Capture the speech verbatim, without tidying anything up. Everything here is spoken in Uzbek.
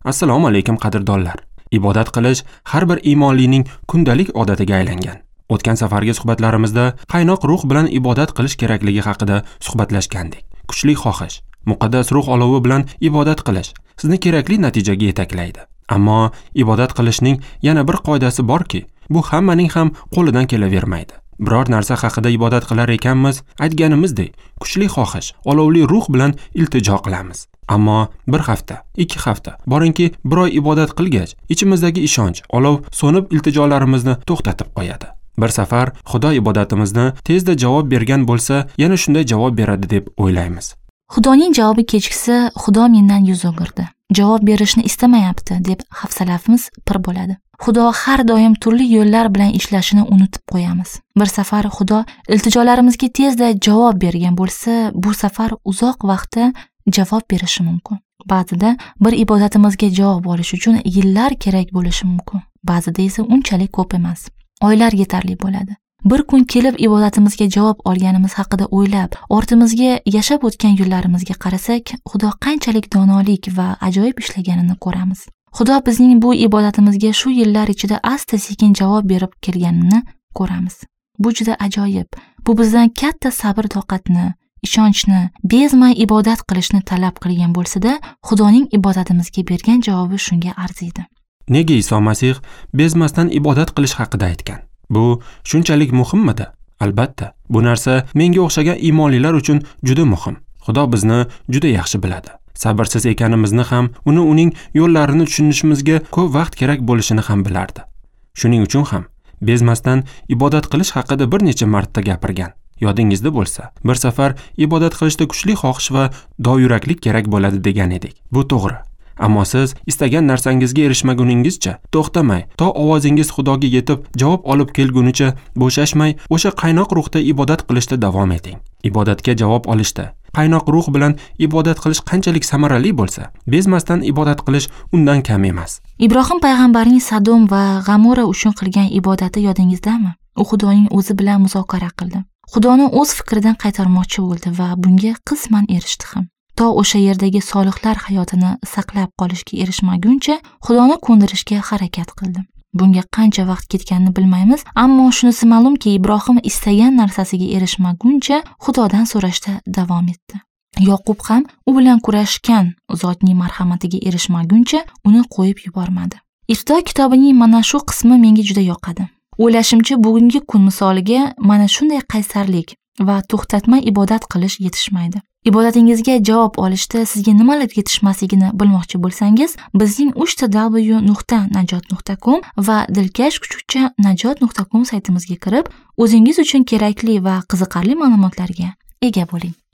Assalomu alaykum qadrdonlar. Ibodat qilish har bir iymonlining kundalik odatiga aylangan. O'tgan safargi suhbatlarimizda qaynoq ruh bilan ibodat qilish kerakligi haqida suhbatlashgandik. Kuchli xohish, muqaddas ruh olovi bilan ibodat qilish sizni kerakli natijaga yetaklaydi. Ammo ibodat qilishning yana bir qoidasi borki, bu hammaning ham qo'lidan kelavermaydi. Biror narsa haqida ibodat qilar ekanmiz, aytganimizdek, kuchli xohish, olovli ruh bilan iltijo qilamiz. Ammo bir hafta, ikki hafta, boringki bir oy ibodat qilgach, ichimizdagi ishonch, olov so'nib iltijolarimizni to'xtatib qo'yadi. Bir safar Xudo ibodatimizni tezda javob bergan bo'lsa, yana shunday javob beradi deb o'ylaymiz. Xudoning javobi kechiksa, Xudo mendan yuz o'girdi. Javob berishni istamayapti deb hafsalamiz pir bo'ladi. Xudo har doim turli yo'llar bilan ishlashini unutib qo'yamiz. Bir safar Xudo iltijolarimizga tezda javob bergan bo'lsa, bu safar uzoq vaqtda javob berishi mumkin. Ba'zida bir ibodatimizga javob olish uchun yillar kerak bo'lishi mumkin. Ba'zida esa unchalik ko'p emas. Oylar yetarli bo'ladi. Bir kun kelib ibodatimizga javob olganimiz haqida o'ylab, ortimizga yashab o'tgan yo'llarimizga qarasak, Xudo qanchalik donolik va ajoyib ishlaganini ko'ramiz. Xudo bizning bu ibodatimizga shu yillar ichida asta-sekin javob berib kelganini ko'ramiz. Bu juda ajoyib. Bu bizdan katta sabr-toqatni, ishonchni, bezmay ibodat qilishni talab qilgan bo'lsa-da, Xudoning ibodatimizga bergan javobi shunga arziydi. Nega Iso Masih bezmasdan ibodat qilish haqida aytgan? Bu shunchalik muhimmidi? Albatta, bu narsa menga o'xshagan iymonlilar uchun juda muhim. Xudo bizni juda yaxshi biladi. Sabrsiz ekanimizni ham, uni uning yo'llarini tushunishimizga ko'p vaqt kerak bo'lishini ham bilardi. Shuning uchun ham bezmasdan ibodat qilish haqida bir necha marta gapirgan. Yodingizda bo'lsa, bir safar ibodat qilishda kuchli xohish va dovyuraklik kerak bo'ladi degan edik. Bu to'g'ri. Ammo siz istagan narsangizga erishmaguningizcha to'xtamay, to ovozingiz Xudoga yetib javob olib kelgunicha bo'shashmay, o'sha qaynoq ruhda ibodat qilishda davom eting. Ibodatga javob olishda qaynoq ruh bilan ibodat qilish qanchalik samarali bo'lsa, bezmasdan ibodat qilish undan kam emas. Ibrohim payg'ambarning Sadom va G'amora uchun qilgan ibodati yodingizdami? U Xudoning o'zi bilan muzokara qildi. Xudoni o'z fikridan qaytarmoqchi bo'ldi va bunga qisman erishdi ham. To o'sha yerdagi solihlar hayotini saqlab qolishga erishmaguncha Xudoni ko'ndirishga harakat qildi. Bunga qancha vaqt ketganini bilmaymiz, ammo shunisi ma'lumki, Ibrohim istagan narsasiga erishmaguncha Xudodan so'rashda davom etdi. Yoqub ham u bilan kurashgan zotning marhamatiga erishmaguncha uni qo'yib yubormadi. Ibtido kitobining mana shu qismi menga juda yoqadi. O'ylashimcha, bugungi kun misoliga mana shunday qaysarlik va to'xtatmay ibodat qilish yetishmaydi. Ibodatingizga javob olishda sizga nimalar yetishmasligini bilmoqchi bo'lsangiz, bizning uch ta w nuqta najot nuqta com va dilkash kuchukcha najot nuqta com saytimizga kirib, o'zingiz uchun kerakli va qiziqarli ma'lumotlarga ega bo'ling.